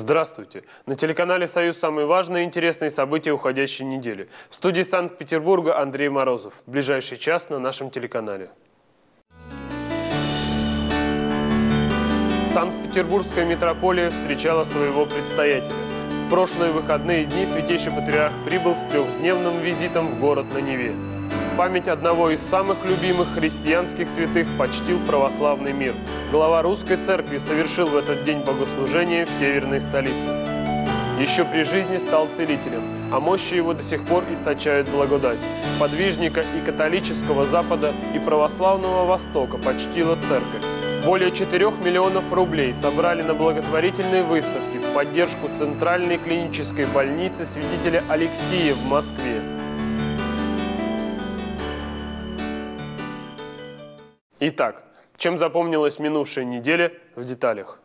Здравствуйте! На телеканале «Союз» самые важные и интересные события уходящей недели. В студии Санкт-Петербурга Андрей Морозов. В ближайший час на нашем телеканале. Санкт-Петербургская митрополия встречала своего предстоятеля. В прошлые выходные дни Святейший Патриарх прибыл с трехдневным визитом в город на Неве. Память одного из самых любимых христианских святых почтил православный мир. Глава Русской Церкви совершил в этот день богослужение в северной столице. Еще при жизни стал целителем, а мощи его до сих пор источают благодать. Подвижника и католического Запада, и православного Востока почтила Церковь. Более 4 миллионов рублей собрали на благотворительной выставке в поддержку Центральной клинической больницы святителя Алексия в Москве. Итак, чем запомнилась минувшая неделя в деталях?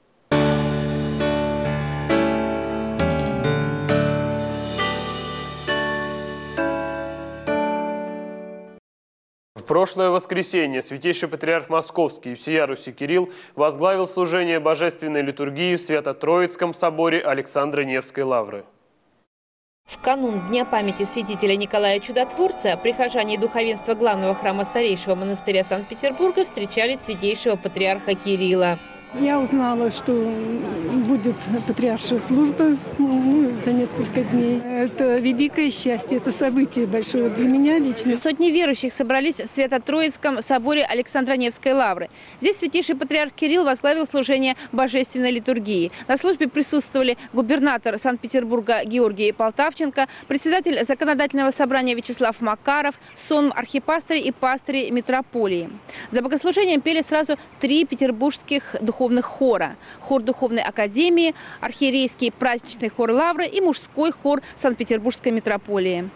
В прошлое воскресенье Святейший Патриарх Московский и всея Руси Кирилл возглавил служение Божественной литургии в Свято-Троицком соборе Александра Невской лавры. В канун Дня памяти святителя Николая Чудотворца прихожане и духовенство главного храма старейшего монастыря Санкт-Петербурга встречали святейшего патриарха Кирилла. Я узнала, что будет патриаршая служба за несколько дней. Это великое счастье, это событие большое для меня лично. Сотни верующих собрались в Свято-Троицком соборе Александра Невской лавры. Здесь святейший патриарх Кирилл возглавил служение Божественной литургии. На службе присутствовали губернатор Санкт-Петербурга Георгий Полтавченко, председатель Законодательного собрания Вячеслав Макаров, сонм архипастыри и пастыри митрополии. За богослужением пели сразу 3 петербургских духовных хора. Хор Духовной Академии, архиерейский праздничный хор Лавры и мужской хор Санкт-Петербургской митрополии.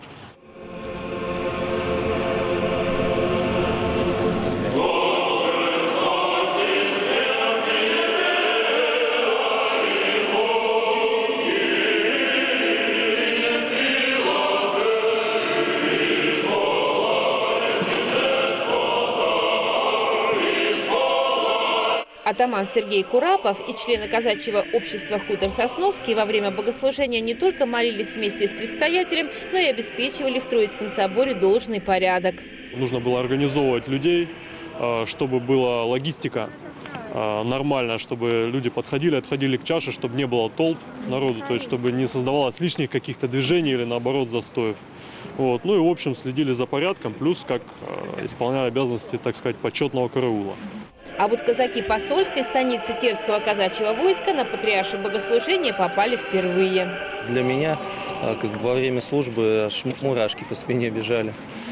Атаман Сергей Курапов и члены казачьего общества «Хутор Сосновский» во время богослужения не только молились вместе с предстоятелем, но и обеспечивали в Троицком соборе должный порядок. Нужно было организовывать людей, чтобы была логистика нормальная, чтобы люди подходили, отходили к чаше, чтобы не было толп народу, то есть чтобы не создавалось лишних каких-то движений или наоборот застоев. Вот. Ну и в общем следили за порядком, плюс как исполняли обязанности, так сказать, почетного караула. А вот казаки посольской станицы Терского казачьего войска на патриаршее богослужение попали впервые. Для меня во время службы аж мурашки по спине бежали.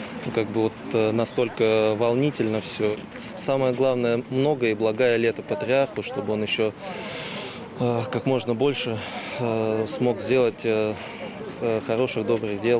Настолько волнительно все. Самое главное, многое и благое лето патриарху, чтобы он еще как можно больше смог сделать хороших, добрых дел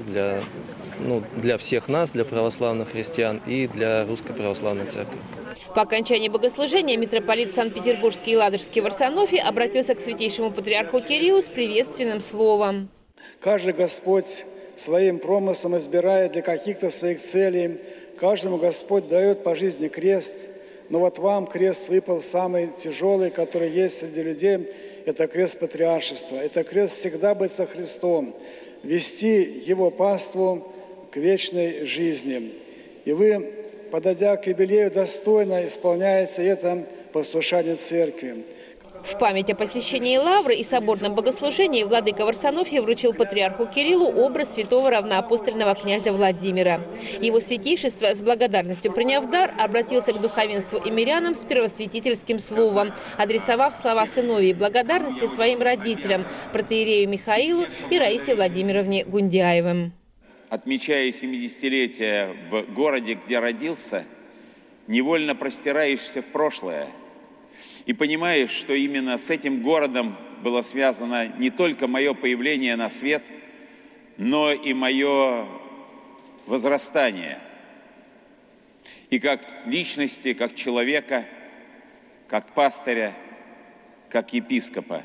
для всех нас, для православных христиан и для Русской Православной Церкви. По окончании богослужения митрополит Санкт-Петербургский и Ладожский Варсонофий обратился к святейшему патриарху Кириллу с приветственным словом. Каждый Господь своим промыслом избирает для каких-то своих целей. Каждому Господь дает по жизни крест. Но вот вам крест выпал самый тяжелый, который есть среди людей. Это крест патриаршества. Это крест всегда быть со Христом. Вести Его паству к вечной жизни. И вы, подойдя к юбилею, достойно исполняется это послушание Церкви. В память о посещении лавры и соборном богослужении владыка Варсонофий вручил патриарху Кириллу образ святого равноапостольного князя Владимира. Его святейшество, с благодарностью приняв дар, обратился к духовенству и мирянам с первосвятительским словом, адресовав слова сыновей благодарности своим родителям, протоиерею Михаилу и Раисе Владимировне Гундяевым. Отмечая 70-летие в городе, где родился, невольно простираешься в прошлое и понимаешь, что именно с этим городом было связано не только мое появление на свет, но и мое возрастание. И как личности, как человека, как пастыря, как епископа.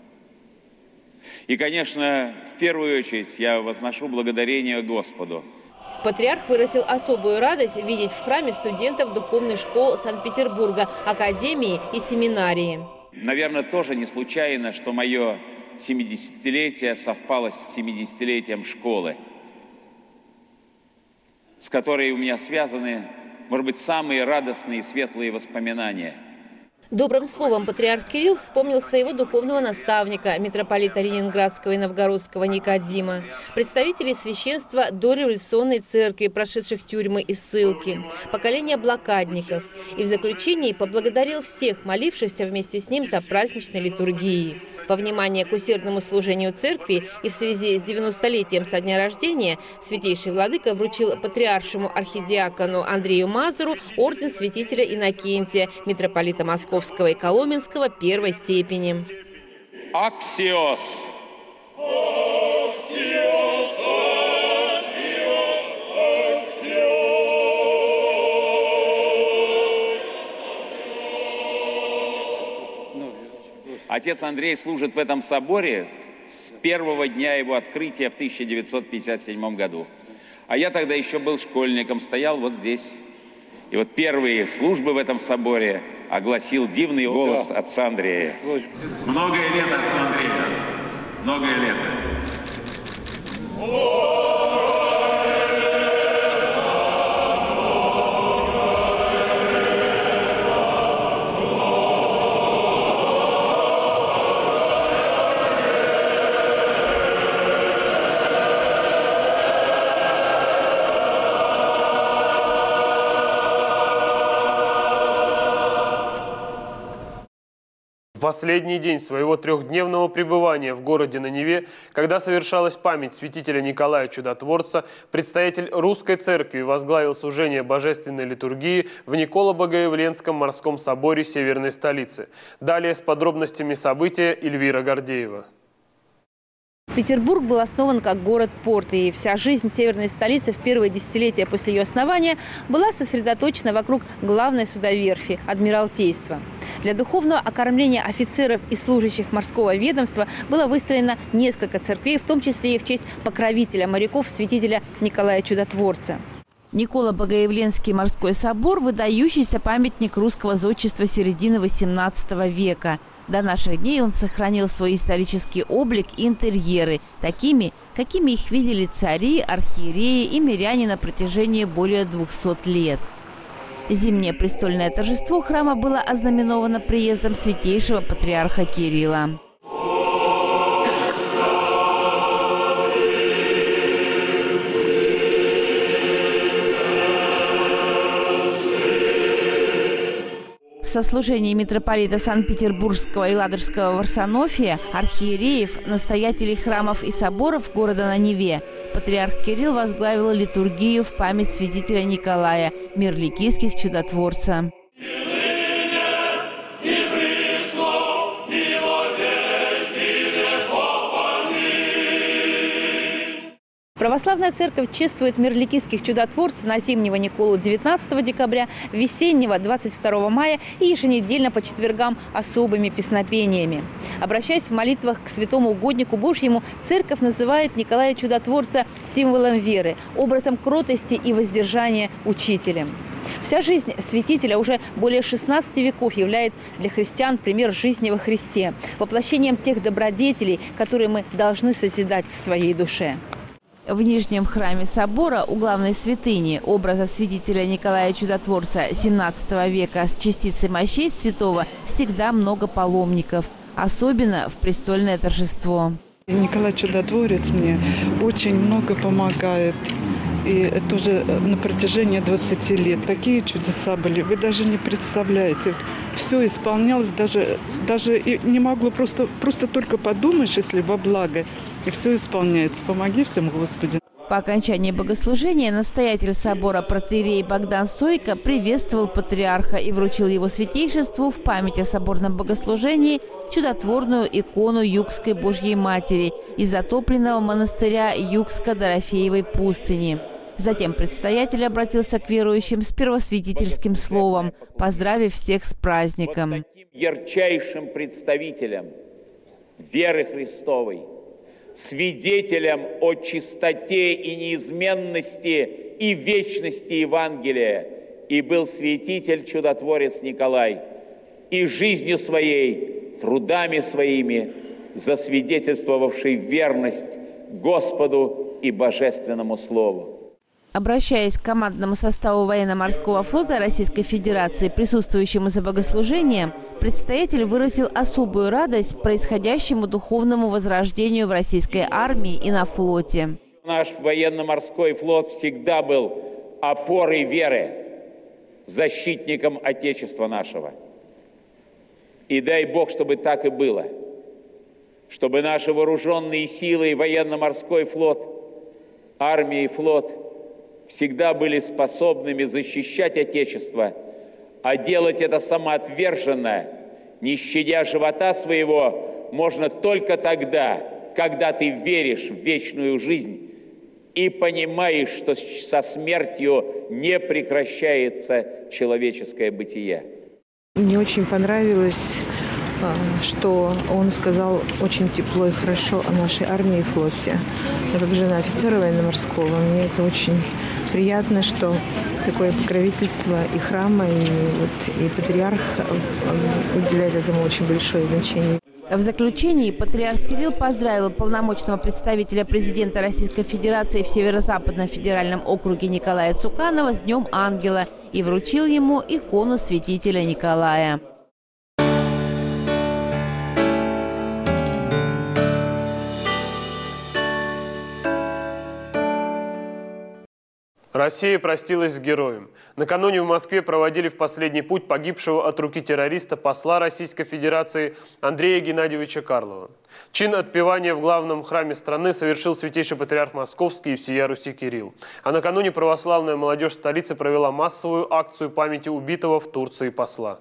И, конечно, в первую очередь я возношу благодарение Господу. Патриарх выразил особую радость видеть в храме студентов духовных школ Санкт-Петербурга, академии и семинарии. Наверное, тоже не случайно, что мое 70-летие совпало с 70-летием школы, с которой у меня связаны, может быть, самые радостные и светлые воспоминания. Добрым словом патриарх Кирилл вспомнил своего духовного наставника, митрополита Ленинградского и Новгородского Никодима, представителей священства дореволюционной церкви, прошедших тюрьмы и ссылки, поколения блокадников. И в заключении поблагодарил всех, молившихся вместе с ним за праздничной литургией. Во внимание к усердному служению церкви и в связи с 90-летием со дня рождения святейший владыка вручил патриаршему архидиакону Андрею Мазуру орден святителя Иннокентия, митрополита Московского и Коломенского первой степени. Аксиос! Отец Андрей служит в этом соборе с первого дня его открытия в 1957 году. А я тогда еще был школьником, стоял вот здесь. И вот первые службы в этом соборе огласил дивный голос отца Андрея. Многое лето, отцу Андрею. Многое лето. В последний день своего трехдневного пребывания в городе на Неве, когда совершалась память святителя Николая Чудотворца, предстоятель Русской Церкви возглавил служение божественной литургии в Николо-Богоявленском морском соборе северной столицы. Далее с подробностями события Эльвира Гордеева. Петербург был основан как город-порт, и вся жизнь северной столицы в первые десятилетия после ее основания была сосредоточена вокруг главной судоверфи – Адмиралтейства. Для духовного окормления офицеров и служащих морского ведомства было выстроено несколько церквей, в том числе и в честь покровителя моряков, святителя Николая Чудотворца. Николо-Богоявленский морской собор – выдающийся памятник русского зодчества середины XVIII века. До наших дней он сохранил свой исторический облик и интерьеры, такими, какими их видели цари, архиереи и миряне на протяжении более 200 лет. Зимнее престольное торжество храма было ознаменовано приездом святейшего патриарха Кирилла. В сослужении митрополита Санкт-Петербургского и Ладожского Варсонофия, архиереев, настоятелей храмов и соборов города на Неве, патриарх Кирилл возглавил литургию в память святителя Николая, мирликийских чудотворца. Православная церковь чествует мирликийских чудотворцев на зимнего Николу 19 декабря, весеннего 22 мая и еженедельно по четвергам особыми песнопениями. Обращаясь в молитвах к святому угоднику Божьему, церковь называет Николая Чудотворца символом веры, образом кротости и воздержания учителем. Вся жизнь святителя уже более 16 веков является для христиан пример жизни во Христе, воплощением тех добродетелей, которые мы должны созидать в своей душе. В Нижнем храме собора у главной святыни образа святителя Николая Чудотворца XVII века с частицей мощей святого всегда много паломников, особенно в престольное торжество. Николай Чудотворец мне очень много помогает. И это уже на протяжении 20 лет. Такие чудеса были, вы даже не представляете. Все исполнялось, даже и не могло, просто только подумаешь, если во благо, и все исполняется. Помоги всем, Господи. По окончании богослужения настоятель собора протоиерей Богдан Сойко приветствовал патриарха и вручил его святейшеству в память о соборном богослужении чудотворную икону Югской Божьей Матери из затопленного монастыря Югско-Дорофеевой пустыни. Затем предстоятель обратился к верующим с первосвятительским словом, поздравив всех с праздником. Вот таким ярчайшим представителем веры Христовой, свидетелем о чистоте и неизменности и вечности Евангелия и был святитель-чудотворец Николай. И жизнью своей, трудами своими засвидетельствовавший верность Господу и Божественному Слову. Обращаясь к командному составу военно-морского флота Российской Федерации, присутствующему за богослужением, предстоятель выразил особую радость происходящему духовному возрождению в российской армии и на флоте. Наш военно-морской флот всегда был опорой веры, защитником Отечества нашего. И дай Бог, чтобы так и было. Чтобы наши вооруженные силы и военно-морской флот, армия и флот всегда были способными защищать Отечество, а делать это самоотверженно, не щадя живота своего, можно только тогда, когда ты веришь в вечную жизнь и понимаешь, что со смертью не прекращается человеческое бытие. Мне очень понравилось, что он сказал очень тепло и хорошо о нашей армии и флоте. Я как жена офицера военно-морского, мне это очень приятно, что такое покровительство и храма, и патриарх уделяет этому очень большое значение. В заключении патриарх Кирилл поздравил полномочного представителя президента Российской Федерации в Северо-Западном федеральном округе Николая Цуканова с Днем Ангела и вручил ему икону святителя Николая. Россия простилась с героем. Накануне в Москве проводили в последний путь погибшего от руки террориста посла Российской Федерации Андрея Геннадьевича Карлова. Чин отпевания в главном храме страны совершил святейший патриарх Московский и всея Руси Кирилл. А накануне православная молодежь столицы провела массовую акцию памяти убитого в Турции посла.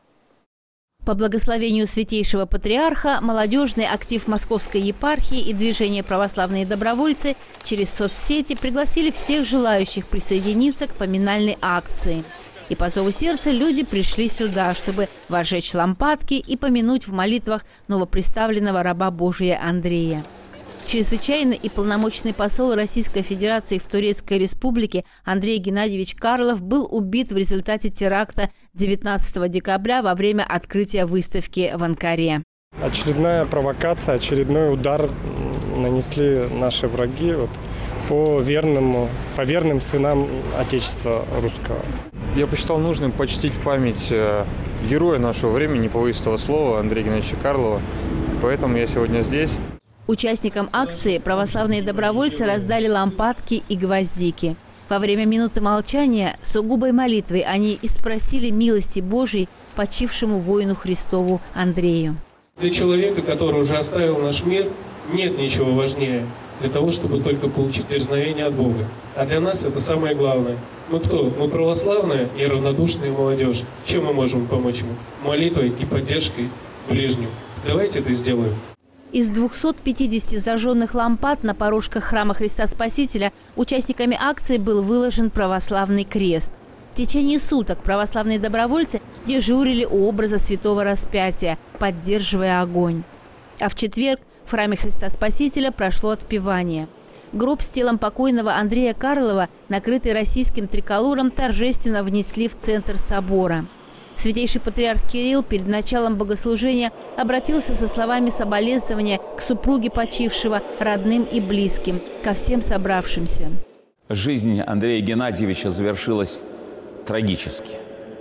По благословению святейшего патриарха, молодежный актив Московской епархии и движение «Православные добровольцы» через соцсети пригласили всех желающих присоединиться к поминальной акции. И по зову сердца люди пришли сюда, чтобы возжечь лампадки и помянуть в молитвах новоприставленного раба Божия Андрея. Чрезвычайный и полномочный посол Российской Федерации в Турецкой Республике Андрей Геннадьевич Карлов был убит в результате теракта 19 декабря во время открытия выставки в Анкаре. Очередная провокация, очередной удар нанесли наши враги по верным сынам Отечества русского. Я посчитал нужным почтить память героя нашего времени, повоистого слова Андрея Геннадьевича Карлова. Поэтому я сегодня здесь. Участникам акции православные добровольцы раздали лампадки и гвоздики. Во время минуты молчания сугубой молитвой они и спросили милости Божией почившему воину Христову Андрею. Для человека, который уже оставил наш мир, нет ничего важнее для того, чтобы только получить дерзновение от Бога. А для нас это самое главное. Мы кто? Мы православная и равнодушная молодежь. Чем мы можем помочь ему? Молитвой и поддержкой ближним. Давайте это сделаем. Из 250 зажженных лампад на порожках храма Христа Спасителя участниками акции был выложен православный крест. В течение суток православные добровольцы дежурили у образа Святого Распятия, поддерживая огонь. А в четверг в храме Христа Спасителя прошло отпевание. Гроб с телом покойного Андрея Карлова, накрытый российским триколором, торжественно внесли в центр собора. Святейший патриарх Кирилл перед началом богослужения обратился со словами соболезнования к супруге почившего, родным и близким, ко всем собравшимся. Жизнь Андрея Геннадьевича завершилась трагически.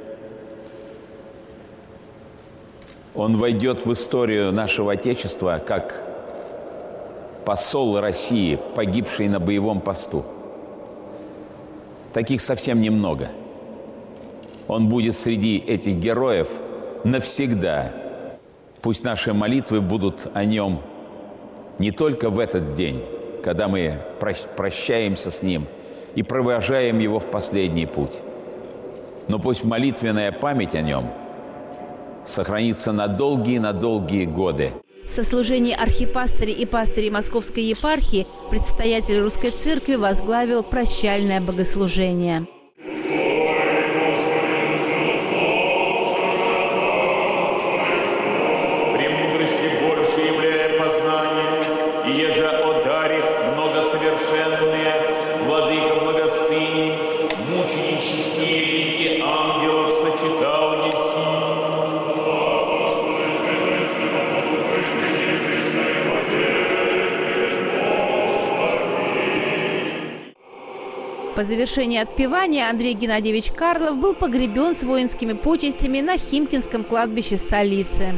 Он войдет в историю нашего Отечества как посол России, погибший на боевом посту. Таких совсем немного. Он будет среди этих героев навсегда. Пусть наши молитвы будут о нем не только в этот день, когда мы прощаемся с ним и провожаем его в последний путь, но пусть молитвенная память о нем сохранится на долгие годы. В сослужении архипастырей и пастырей Московской епархии предстоятель Русской Церкви возглавил прощальное богослужение. По завершении отпевания Андрей Геннадьевич Карлов был погребен с воинскими почестями на Химкинском кладбище столицы.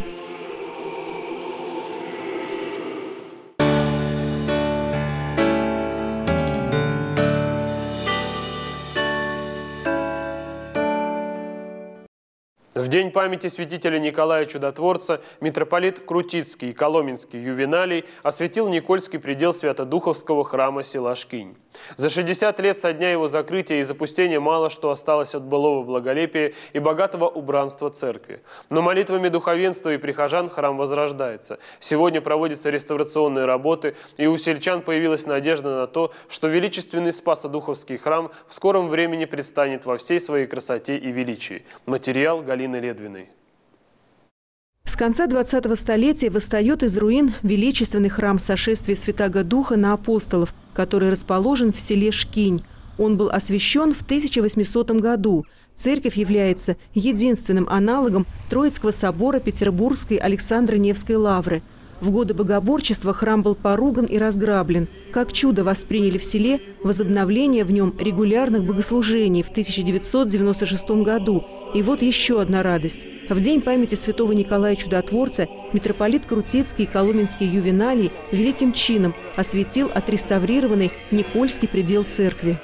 В день памяти святителя Николая Чудотворца митрополит Крутицкий и Коломенский Ювеналий осветил Никольский предел Свято-Духовского храма села Шкинь. За 60 лет со дня его закрытия и запустения мало что осталось от былого благолепия и богатого убранства церкви. Но молитвами духовенства и прихожан храм возрождается. Сегодня проводятся реставрационные работы, и у сельчан появилась надежда на то, что величественный Спасо-Духовский храм в скором времени предстанет во всей своей красоте и величии. Материал Галины Ледвиной. С конца 20-го столетия восстает из руин величественный храм Сошествия Святаго Духа на апостолов, который расположен в селе Шкинь. Он был освящен в 1800 году. Церковь является единственным аналогом Троицкого собора Петербургской Александро-Невской лавры. В годы богоборчества храм был поруган и разграблен. Как чудо восприняли в селе возобновление в нем регулярных богослужений в 1996 году. И вот еще одна радость. В день памяти святого Николая Чудотворца митрополит Крутицкий и Коломенский Ювеналий великим чином осветил отреставрированный Никольский предел церкви.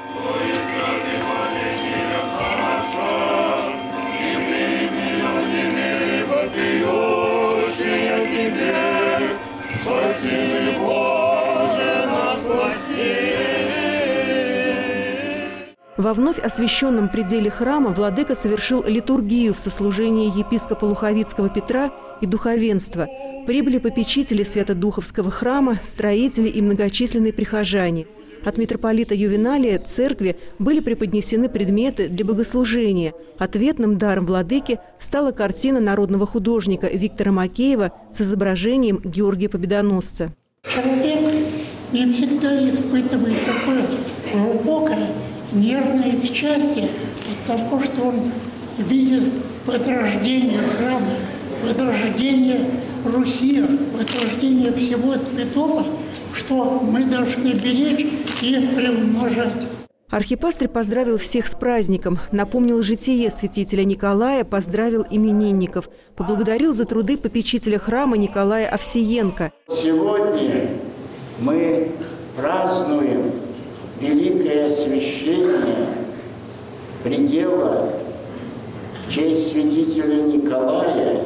Во вновь освященном пределе храма владыка совершил литургию в сослужении епископа Луховицкого Петра и духовенства. Прибыли попечители Свято-Духовского храма, строители и многочисленные прихожане. От митрополита Ювеналия церкви были преподнесены предметы для богослужения. Ответным даром владыки стала картина народного художника Виктора Макеева с изображением Георгия Победоносца. Человек не всегда испытывает такое глубокое нервное счастье от того, что он видит возрождение храма, возрождение Руси, возрождение всего святого, что мы должны беречь и приумножать. Архипастырь поздравил всех с праздником, напомнил житие святителя Николая, поздравил именинников, поблагодарил за труды попечителя храма Николая Овсиенко. Сегодня мы празднуем великое освящение предела в честь святителя Николая,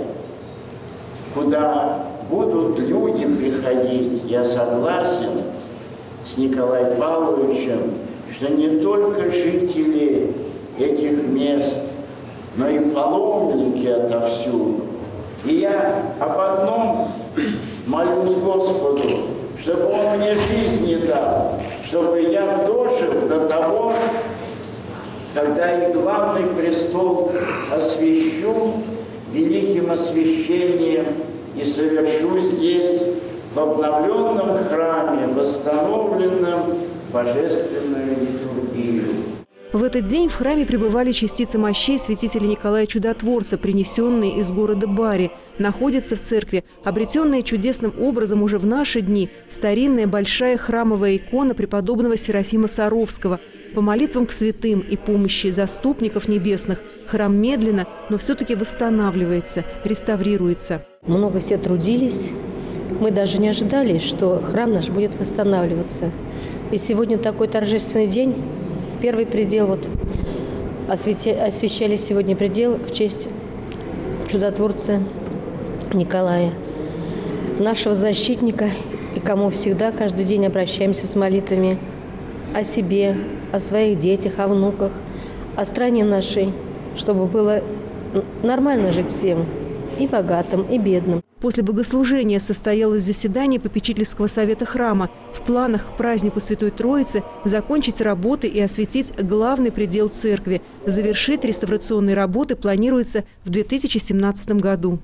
куда будут люди приходить. Я согласен с Николаем Павловичем, что не только жители этих мест, но и паломники отовсюду. И я об одном молюсь Господу, чтобы Он мне жизни дал, чтобы я дожил до того, когда и главный престол освящу великим освящением и совершу здесь, в обновленном храме, восстановленном божественную литургию. В этот день в храме пребывали частицы мощей святителя Николая Чудотворца, принесенные из города Бари. Находится в церкви, обретенная чудесным образом уже в наши дни, старинная большая храмовая икона преподобного Серафима Саровского. По молитвам к святым и помощи заступников небесных храм медленно, но все-таки восстанавливается, реставрируется. Много все трудились. Мы даже не ожидали, что храм наш будет восстанавливаться. И сегодня такой торжественный день. Первый предел, освящали сегодня предел в честь чудотворца Николая, нашего защитника, и кому всегда каждый день обращаемся с молитвами о себе, о своих детях, о внуках, о стране нашей, чтобы было нормально жить всем, и богатым, и бедным. После богослужения состоялось заседание попечительского совета храма. В планах к празднику Святой Троицы закончить работы и осветить главный предел церкви. Завершить реставрационные работы планируется в 2017 году.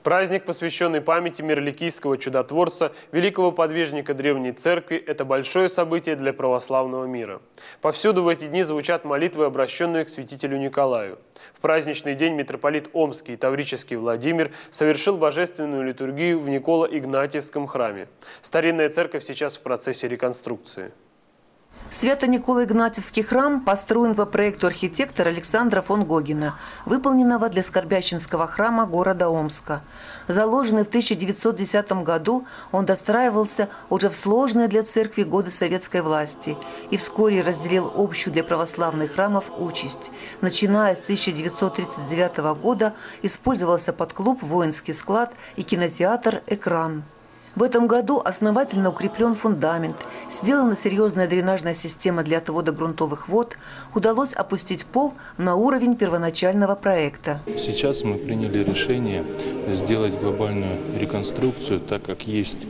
Праздник, посвященный памяти мирликийского чудотворца, великого подвижника Древней Церкви, это большое событие для православного мира. Повсюду в эти дни звучат молитвы, обращенные к святителю Николаю. В праздничный день митрополит Омский и Таврический Владимир совершил божественную литургию в Николо-Игнатьевском храме. Старинная церковь сейчас в процессе реконструкции. Свято-Николо-Игнатьевский храм построен по проекту архитектора Александра фон Гогена, выполненного для Скорбященского храма города Омска. Заложенный в 1910 году, он достраивался уже в сложные для церкви годы советской власти и вскоре разделил общую для православных храмов участь. Начиная с 1939 года использовался под клуб, воинский склад и кинотеатр «Экран». В этом году основательно укреплен фундамент, сделана серьезная дренажная система для отвода грунтовых вод, удалось опустить пол на уровень первоначального проекта. Сейчас мы приняли решение сделать глобальную реконструкцию, так как есть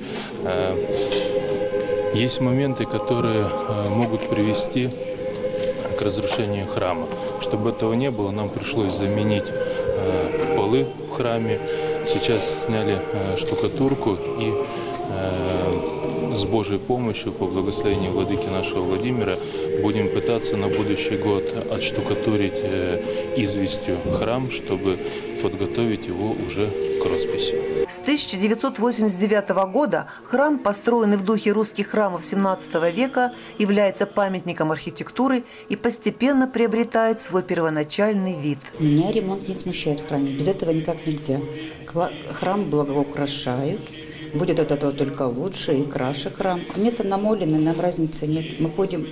моменты, которые могут привести к разрушению храма. Чтобы этого не было, нам пришлось заменить полы в храме. Сейчас сняли штукатурку и с Божьей помощью, по благословению владыки нашего Владимира, будем пытаться на будущий год отштукатурить известью храм, чтобы подготовить его уже к росписи. С 1989 года храм, построенный в духе русских храмов XVII века, является памятником архитектуры и постепенно приобретает свой первоначальный вид. Меня ремонт не смущает в храме. Без этого никак нельзя. Храм благоукрашают. Будет от этого только лучше и краше храм. Место намоленное, нам разницы нет. Мы ходим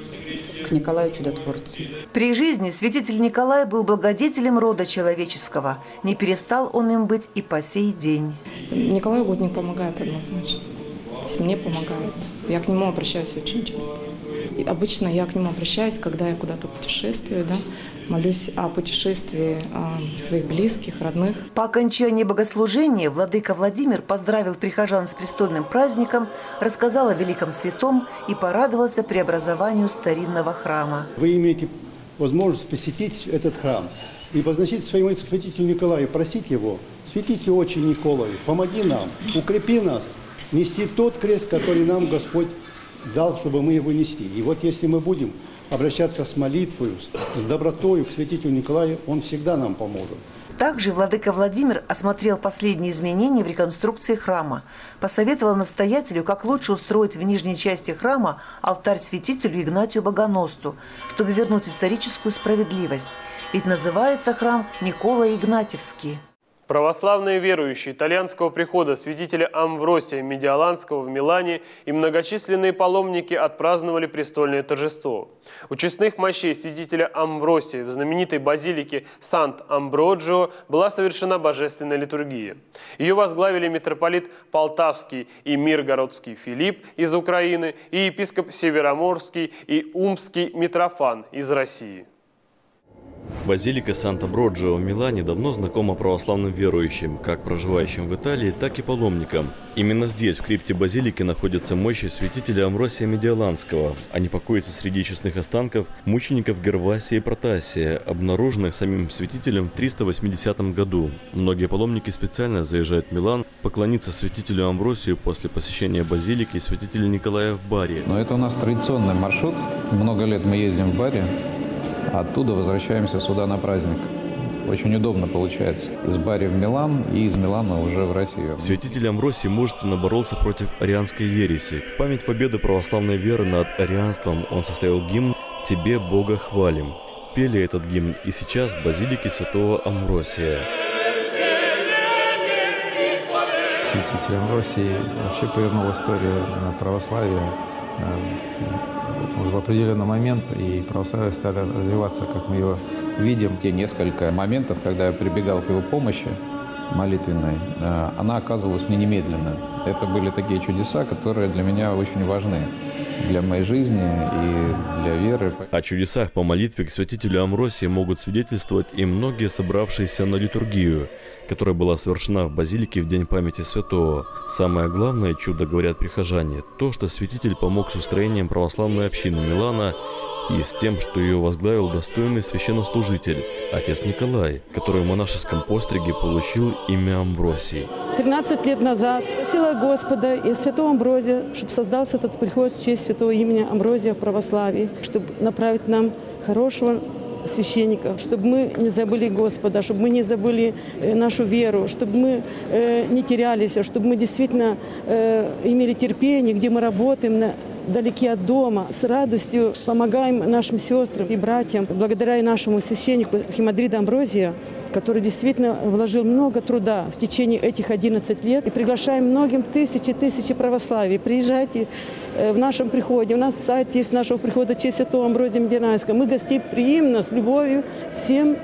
к Николаю Чудотворцу. При жизни святитель Николай был благодетелем рода человеческого. Не перестал он им быть и по сей день. Николай Угодник помогает однозначно. То есть мне помогает. Я к нему обращаюсь очень часто. И обычно я к нему обращаюсь, когда я куда-то путешествую, молюсь о путешествии своих близких, родных. По окончании богослужения владыка Владимир поздравил прихожан с престольным праздником, рассказал о великом святом и порадовался преобразованию старинного храма. Вы имеете возможность посетить этот храм и позначить своему святителю Николаю, просить его: святите очи Николаю, помоги нам, укрепи нас, нести тот крест, который нам Господь дал, чтобы мы его нести. И вот если мы будем обращаться с молитвой, с добротой к святителю Николаю, он всегда нам поможет. Также владыка Владимир осмотрел последние изменения в реконструкции храма. Посоветовал настоятелю, как лучше устроить в нижней части храма алтарь святителю Игнатию Богоносцу, чтобы вернуть историческую справедливость. Ведь называется храм Николо-Игнатьевский. Православные верующие итальянского прихода святителя Амвросия Медиаланского в Милане и многочисленные паломники отпраздновали престольное торжество. У честных мощей святителя Амвросия в знаменитой базилике Сант-Амброджио была совершена божественная литургия. Ее возглавили митрополит Полтавский и Миргородский Филипп из Украины и епископ Североморский и Умский Митрофан из России. Базилика Сант-Амброджио в Милане давно знакома православным верующим, как проживающим в Италии, так и паломникам. Именно здесь, в крипте базилики, находятся мощи святителя Амвросия Медиаланского. Они покоятся среди честных останков мучеников Гервасия и Протасия, обнаруженных самим святителем в 380 году. Многие паломники специально заезжают в Милан поклониться святителю Амвросию после посещения базилики святителя Николая в Бари. Но это у нас традиционный маршрут. Много лет мы ездим в Бари. Оттуда возвращаемся сюда на праздник. Очень удобно получается. Из Бари в Милан и из Милана уже в Россию. Святитель Амвросий мужественно боролся против арианской ереси. В память победы православной веры над арианством он составил гимн «Тебе, Бога, хвалим». Пели этот гимн и сейчас в базилике святого Амвросия. Святитель Амвросий вообще повернул историю православия в определенный момент, и православие стало развиваться, как мы его видим. Те несколько моментов, когда я прибегал к его помощи молитвенной, она оказывалась мне немедленно. Это были такие чудеса, которые для меня очень важны, для моей жизни и для веры. О чудесах по молитве к святителю Амвросии могут свидетельствовать и многие собравшиеся на литургию, которая была совершена в базилике в день памяти святого. Самое главное чудо, говорят прихожане, то, что святитель помог с устроением православной общины Милана и с тем, что ее возглавил достойный священнослужитель, отец Николай, который в монашеском постриге получил имя Амвросий. 13 лет назад просила Господа и святого Амвросия, чтобы создался этот приход в честь святого имени Амвросия в православии, чтобы направить нам хорошего священника, чтобы мы не забыли Господа, чтобы мы не забыли нашу веру, чтобы мы не терялись, чтобы мы действительно имели терпение, где мы работаем, далеки от дома, с радостью помогаем нашим сестрам и братьям, благодаря и нашему священнику архимандрита Амвросия, который действительно вложил много труда в течение этих 11 лет. И приглашаем многим тысячи православий. Приезжайте в нашем приходе. У нас сайт есть нашего прихода «Честь святого Амвросия Медианайского». Мы гостей приимно, с любовью всем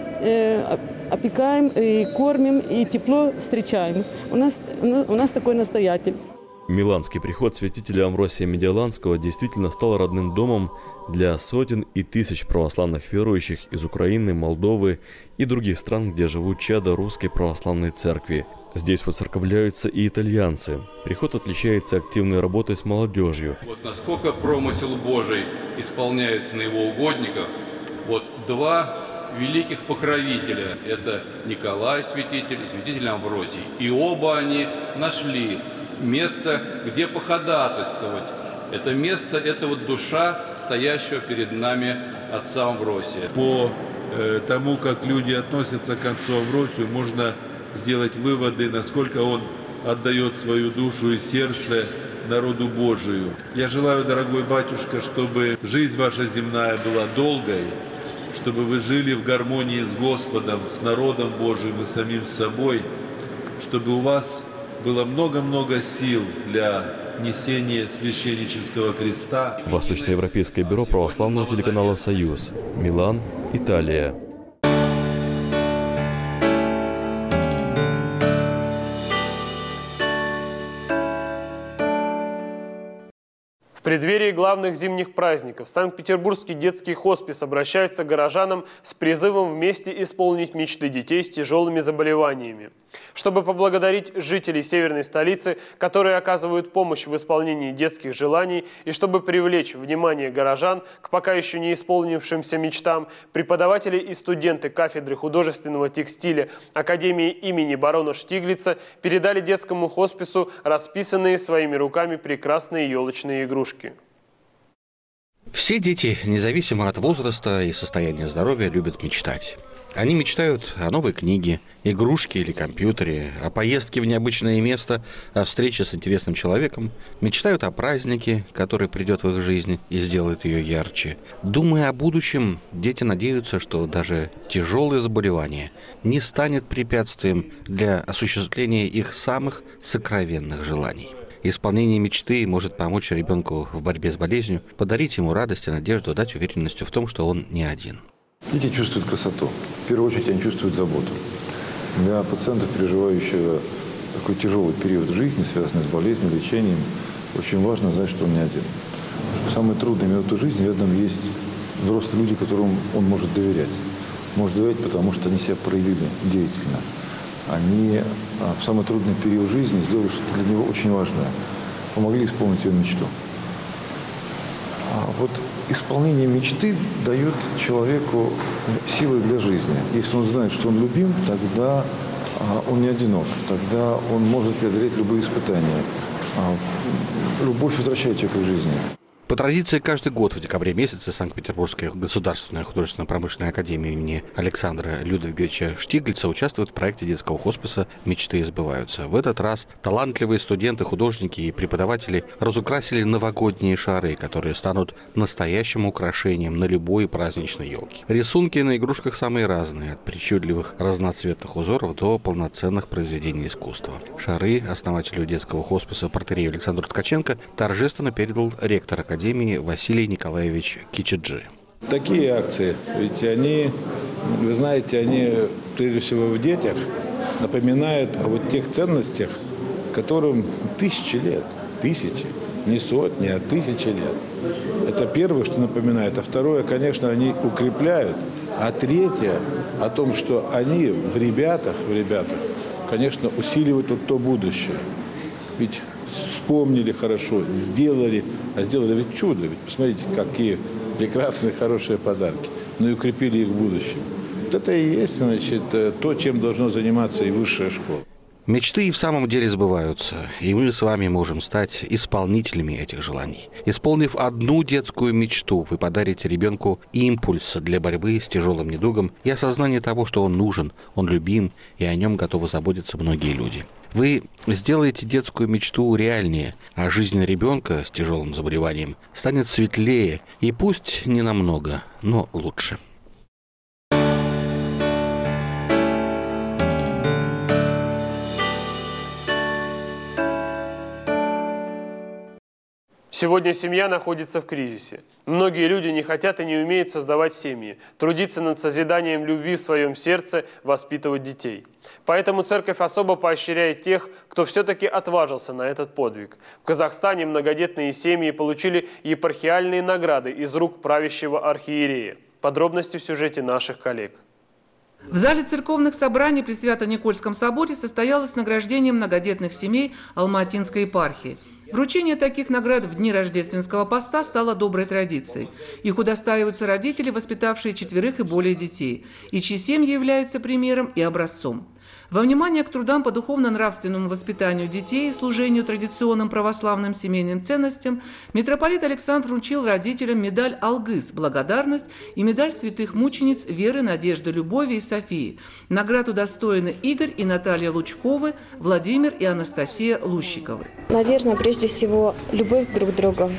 опекаем, и кормим, и тепло встречаем. У нас такой настоятель. Миланский приход святителя Амвросия Медиаланского действительно стал родным домом для сотен и тысяч православных верующих из Украины, Молдовы и других стран, где живут чада Русской Православной Церкви. Здесь воцерковляются и итальянцы. Приход отличается активной работой с молодежью. Вот насколько промысел Божий исполняется на его угодниках, вот два великих покровителя, это Николай Святитель и Святитель Амвросий. И оба они нашли место, где походатайствовать. Это место, это вот душа стоящего перед нами отца Амвросия. По тому, как люди относятся к отцу Амвросию, можно сделать выводы, насколько он отдает свою душу и сердце народу Божию. Я желаю, дорогой батюшка, чтобы жизнь ваша земная была долгой, чтобы вы жили в гармонии с Господом, с народом Божиим и самим собой, чтобы у вас было много-много сил для несения священнического креста. Восточноевропейское бюро православного телеканала «Союз». Милан, Италия. В преддверии главных зимних праздников Санкт-Петербургский детский хоспис обращается к горожанам с призывом вместе исполнить мечты детей с тяжелыми заболеваниями. Чтобы поблагодарить жителей северной столицы, которые оказывают помощь в исполнении детских желаний, и чтобы привлечь внимание горожан к пока еще не исполнившимся мечтам, преподаватели и студенты кафедры художественного текстиля Академии имени барона Штиглица передали детскому хоспису расписанные своими руками прекрасные елочные игрушки. Все дети, независимо от возраста и состояния здоровья, любят мечтать. Они мечтают о новой книге, игрушке или компьютере, о поездке в необычное место, о встрече с интересным человеком, мечтают о празднике, который придет в их жизнь и сделает ее ярче. Думая о будущем, дети надеются, что даже тяжелое заболевание не станет препятствием для осуществления их самых сокровенных желаний. Исполнение мечты может помочь ребенку в борьбе с болезнью, подарить ему радость и надежду, дать уверенность в том, что он не один. Дети чувствуют красоту. В первую очередь они чувствуют заботу. Для пациентов, переживающего такой тяжелый период жизни, связанный с болезнью, лечением, очень важно знать, что он не один. В самые трудные минуты жизни рядом есть взрослые люди, которым он может доверять. Может доверять, потому что они себя проявили деятельно. Они в самый трудный период жизни сделали что-то для него очень важное. Помогли исполнить его мечту. Вот исполнение мечты дает человеку силы для жизни. Если он знает, что он любим, тогда он не одинок, тогда он может преодолеть любые испытания. Любовь возвращает человека к жизни. По традиции, каждый год в декабре месяце Санкт-Петербургская государственная художественно-промышленная академия имени Александра Людвиговича Штиглица участвует в проекте детского хосписа «Мечты сбываются». В этот раз талантливые студенты, художники и преподаватели разукрасили новогодние шары, которые станут настоящим украшением на любой праздничной елке. Рисунки на игрушках самые разные, от причудливых разноцветных узоров до полноценных произведений искусства. Шары основателю детского хосписа протоиерею Александру Ткаченко торжественно передал ректор академии Василий Николаевич Кичиджи. Такие акции, ведь они, вы знаете, они прежде всего в детях напоминают о вот тех ценностях, которым тысячи лет, не сотни, а тысячи лет. Это первое, что напоминает. А второе, конечно, они укрепляют. А третье, о том, что они в ребятах, конечно, усиливают вот то будущее. Ведь вспомнили хорошо, сделали, а сделали ведь чудо. Ведь посмотрите, какие прекрасные, хорошие подарки, но и укрепили их в будущем. Вот это и есть, значит, то, чем должна заниматься и высшая школа. Мечты и в самом деле сбываются, и мы с вами можем стать исполнителями этих желаний. Исполнив одну детскую мечту, вы подарите ребенку импульс для борьбы с тяжелым недугом и осознание того, что он нужен, он любим, и о нем готовы заботиться многие люди. Вы сделаете детскую мечту реальнее, а жизнь ребенка с тяжелым заболеванием станет светлее, и пусть не намного, но лучше. Сегодня семья находится в кризисе. Многие люди не хотят и не умеют создавать семьи, трудиться над созиданием любви в своем сердце, воспитывать детей. Поэтому церковь особо поощряет тех, кто все-таки отважился на этот подвиг. В Казахстане многодетные семьи получили епархиальные награды из рук правящего архиерея. Подробности в сюжете наших коллег. В зале церковных собраний при Свято-Никольском соборе состоялось награждение многодетных семей Алма-Атинской епархии. Вручение таких наград в дни рождественского поста стало доброй традицией. Их удостаиваются родители, воспитавшие 4 и более детей, и чьи семьи являются примером и образцом. Во внимание к трудам по духовно-нравственному воспитанию детей и служению традиционным православным семейным ценностям митрополит Александр вручил родителям медаль «Алгыс» – «Благодарность» и медаль святых мучениц Веры, Надежды, Любови и Софии. Наград удостоены Игорь и Наталья Лучковы, Владимир и Анастасия Лущиковы. Наверное, прежде всего, любовь друг к другу.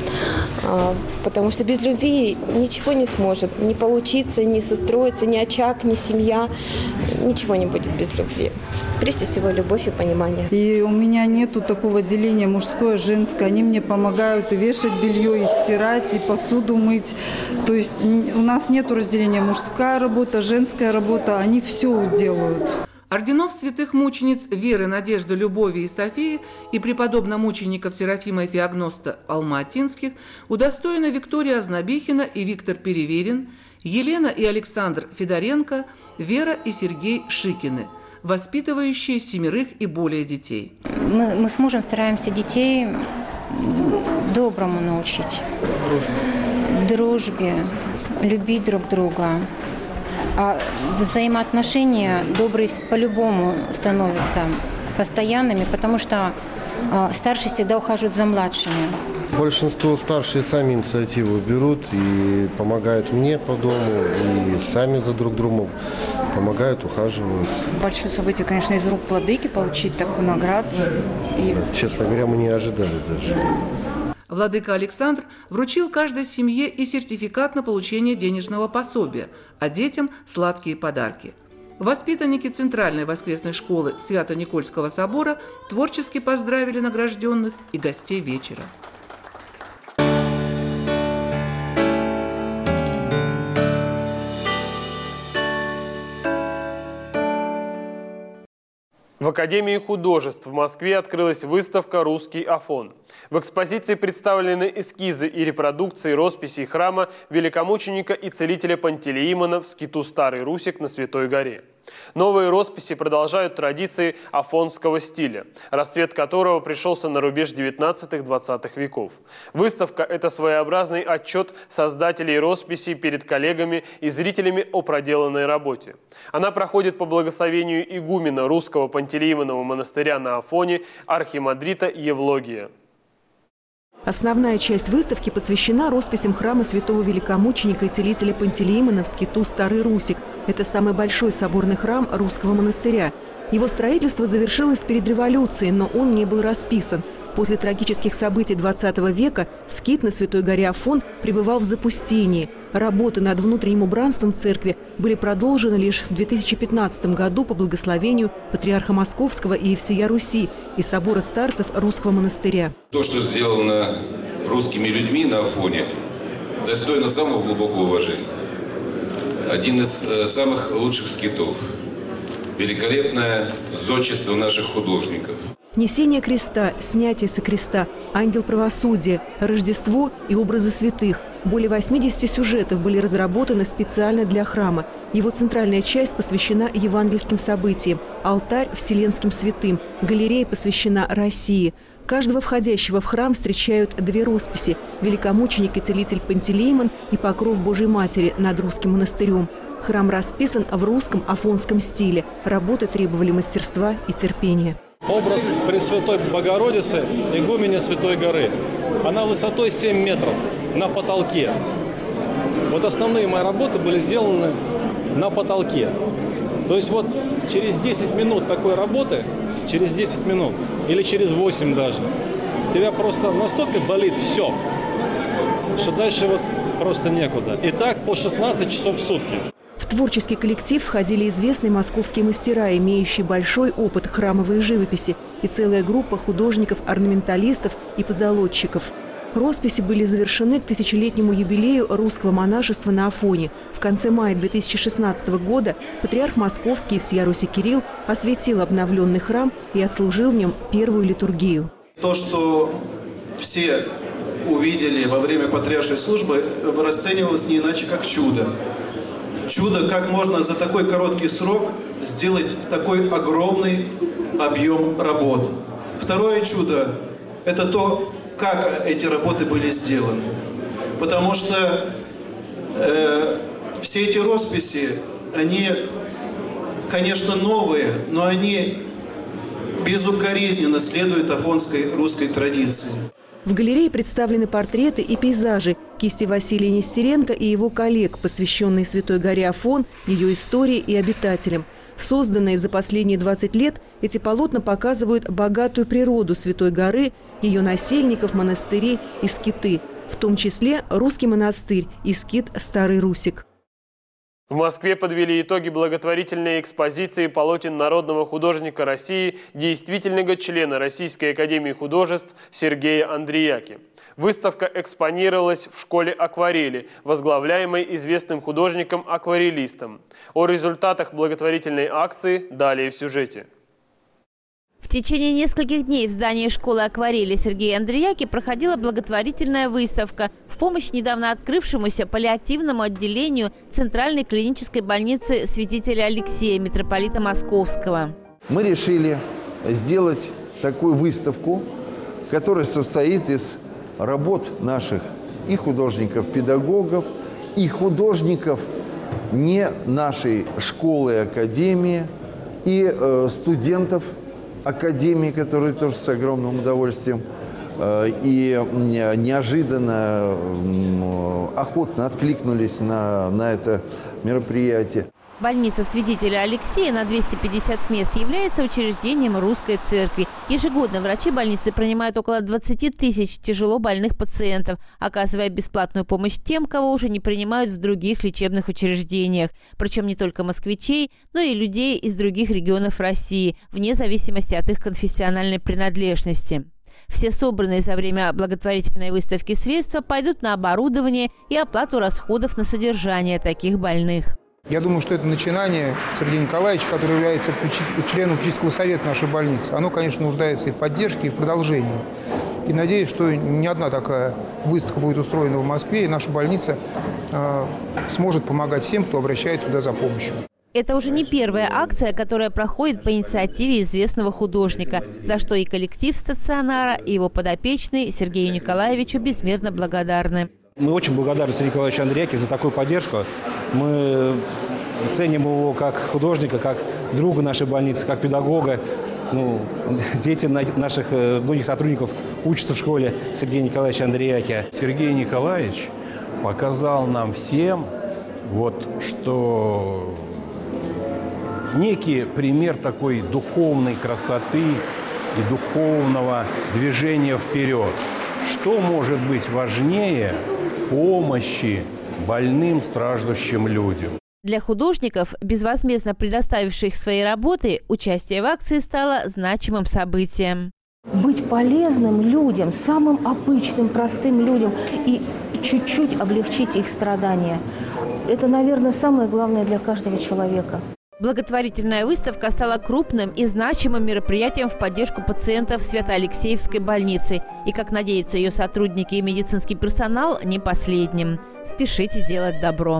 Потому что без любви ничего не сможет не получиться, не состроиться, ни очаг, ни семья. Ничего не будет без любви. Прежде всего, любовь и понимание. И у меня нету такого деления мужское, женское. Они мне помогают и вешать белье, и стирать, и посуду мыть. То есть у нас нету разделения мужская работа, женская работа. Они все делают. Орденов святых мучениц Веры, Надежды, Любови и Софии и преподобно-мучеников Серафима и Феогноста Алма-Атинских удостоены Виктория Ознобихина и Виктор Переверин, Елена и Александр Федоренко, Вера и Сергей Шикины, воспитывающие 7 и более детей. Мы с мужем стараемся детей доброму научить. Дружбе, любить друг друга. А взаимоотношения добрые по-любому становятся постоянными, потому что старшие всегда ухаживают за младшими. Большинство старшие сами инициативу берут и помогают мне по дому, и сами за друг другом помогают, ухаживают. Большое событие, конечно, из рук владыки получить такую награду. Честно говоря, мы не ожидали даже. Владыка Александр вручил каждой семье и сертификат на получение денежного пособия, а детям – сладкие подарки. Воспитанники Центральной воскресной школы Свято-Никольского собора творчески поздравили награжденных и гостей вечера. В Академии художеств в Москве открылась выставка «Русский Афон». В экспозиции представлены эскизы и репродукции росписей храма великомученика и целителя Пантелеимона в скиту Старый Русик на Святой горе. Новые росписи продолжают традиции афонского стиля, расцвет которого пришелся на рубеж 19-20 веков. Выставка – это своеобразный отчет создателей росписей перед коллегами и зрителями о проделанной работе. Она проходит по благословению игумена Русского Пантелеимонова монастыря на Афоне архимандрита Евлогия. Основная часть выставки посвящена росписям храма святого великомученика и целителя Пантелеимона в скиту Старый Русик. Это самый большой соборный храм русского монастыря. Его строительство завершилось перед революцией, но он не был расписан. После трагических событий 20 века скит на Святой горе Афон пребывал в запустении. Работы над внутренним убранством церкви были продолжены лишь в 2015 году по благословению патриарха Московского и всея Руси и собора старцев Русского монастыря. То, что сделано русскими людьми на Афоне, достойно самого глубокого уважения. Один из самых лучших скитов. Великолепное зодчество наших художников. Несение креста, снятие со креста, ангел правосудия, Рождество и образы святых – Более 80 сюжетов были разработаны специально для храма. Его центральная часть посвящена евангельским событиям, алтарь – вселенским святым, галерея посвящена России. Каждого входящего в храм встречают две росписи – великомученик и целитель Пантелеймон и покров Божьей Матери над русским монастырем. Храм расписан в русском афонском стиле. Работы требовали мастерства и терпения. Образ Пресвятой Богородицы, игуменя Святой горы. Она высотой 7 метров на потолке. Вот основные мои работы были сделаны на потолке. То есть вот через 10 минут такой работы, через 10 минут или через 8 даже, у тебя просто настолько болит все, что дальше вот просто некуда. И так по 16 часов в сутки. В творческий коллектив входили известные московские мастера, имеющие большой опыт храмовой живописи, и целая группа художников-орнаменталистов и позолотчиков. Росписи были завершены к тысячелетнему юбилею русского монашества на Афоне. В конце мая 2016 года патриарх Московский и всея Руси Кирилл осветил обновленный храм и отслужил в нем первую литургию. То, что все увидели во время патриаршей службы, расценивалось не иначе, как чудо. Чудо, как можно за такой короткий срок сделать такой огромный объем работ. Второе чудо – это то, как эти работы были сделаны. Потому что все эти росписи, они, конечно, новые, но они безукоризненно следуют афонской русской традиции. В галерее представлены портреты и пейзажи кисти Василия Нестеренко и его коллег, посвященные Святой горе Афон, ее истории и обитателям. Созданные за последние 20 лет, эти полотна показывают богатую природу Святой горы, ее насельников, монастыри и скиты, в том числе русский монастырь и скит Старый Русик. В Москве подвели итоги благотворительной экспозиции полотен народного художника России, действительного члена Российской академии художеств Сергея Андреяки. Выставка экспонировалась в школе акварели, возглавляемой известным художником-акварелистом. О результатах благотворительной акции далее в сюжете. В течение нескольких дней в здании школы акварели Сергея Андреяки проходила благотворительная выставка в помощь недавно открывшемуся паллиативному отделению Центральной клинической больницы святителя Алексея, митрополита Московского. Мы решили сделать такую выставку, которая состоит из работ наших и художников-педагогов, и художников не нашей школы и академии, и студентов академии, которые тоже с огромным удовольствием и неожиданно охотно откликнулись на это мероприятие. Больница святителя Алексея на 250 мест является учреждением Русской Церкви. Ежегодно врачи больницы принимают около 20 тысяч тяжело больных пациентов, оказывая бесплатную помощь тем, кого уже не принимают в других лечебных учреждениях. Причем не только москвичей, но и людей из других регионов России, вне зависимости от их конфессиональной принадлежности. Все собранные за время благотворительной выставки средства пойдут на оборудование и оплату расходов на содержание таких больных. Я думаю, что это начинание Сергея Николаевича, который является членом попечительского совета нашей больницы. Оно, конечно, нуждается и в поддержке, и в продолжении. И надеюсь, что не одна такая выставка будет устроена в Москве, и наша больница сможет помогать всем, кто обращается сюда за помощью. Это уже не первая акция, которая проходит по инициативе известного художника, за что и коллектив стационара, и его подопечный Сергею Николаевичу безмерно благодарны. Мы очень благодарны Сергею Николаевичу Андреяке за такую поддержку. Мы ценим его как художника, как друга нашей больницы, как педагога. Дети наших многих сотрудников учатся в школе Сергея Николаевича Андреяки. Сергей Николаевич показал нам всем, что некий пример такой духовной красоты и духовного движения вперед. Что может быть важнее помощи больным, страждущим людям? Для художников, безвозмездно предоставивших свои работы, участие в акции стало значимым событием. Быть полезным людям, самым обычным, простым людям и чуть-чуть облегчить их страдания – это, наверное, самое главное для каждого человека. Благотворительная выставка стала крупным и значимым мероприятием в поддержку пациентов Свято-Алексеевской больницы. И, как надеются ее сотрудники и медицинский персонал, не последним. Спешите делать добро.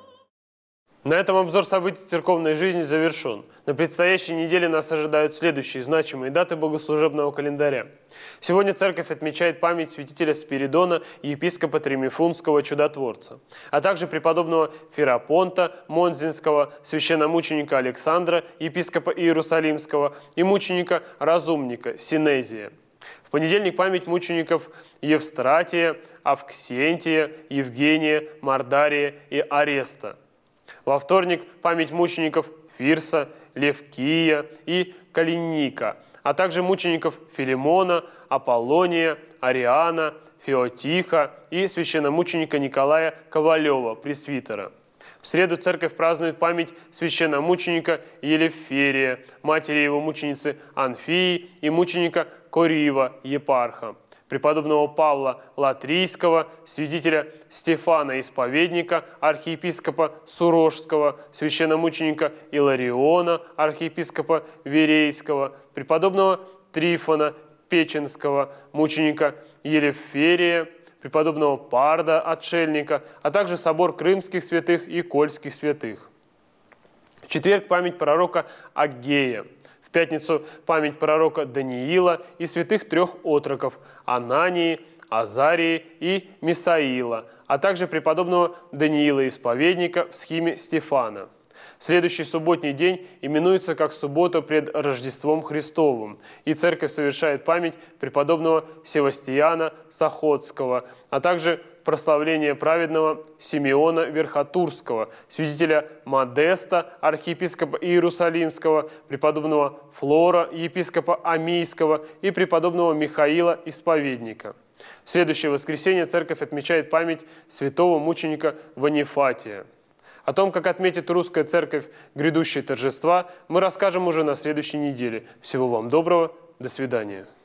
На этом обзор событий церковной жизни завершен. На предстоящей неделе нас ожидают следующие значимые даты богослужебного календаря. Сегодня церковь отмечает память святителя Спиридона и епископа Тремифунского чудотворца, а также преподобного Ферапонта Монзинского, священномученика Александра, епископа Иерусалимского и мученика-разумника Синезия. В понедельник память мучеников Евстратия, Авксентия, Евгения, Мордария и Ареста. Во вторник память мучеников Фирса, Левкия и Калиника, а также мучеников Филимона, Аполлония, Ариана, Феотиха и священномученика Николая Ковалева, пресвитера. В среду церковь празднует память священномученика Елеферия, матери его мученицы Анфии и мученика Корива, епарха, преподобного Павла Латрийского, святителя Стефана Исповедника, архиепископа Сурожского, священномученика Илариона, архиепископа Верейского, преподобного Трифона Печенского, мученика Елеферия, преподобного Парда, отшельника, а также собор крымских святых и кольских святых. В четверг память пророка Аггея. В пятницу память пророка Даниила и святых трех отроков Анании, Азарии и Мисаила, а также преподобного Даниила Исповедника в схиме Стефана. Следующий субботний день именуется как суббота пред Рождеством Христовым, и церковь совершает память преподобного Севастияна Сахотского, а также прославление праведного Симеона Верхотурского, святителя Модеста, архиепископа Иерусалимского, преподобного Флора, епископа Амийского и преподобного Михаила Исповедника. В следующее воскресенье церковь отмечает память святого мученика Ванифатия. О том, как отметит русская церковь грядущие торжества, мы расскажем уже на следующей неделе. Всего вам доброго, до свидания.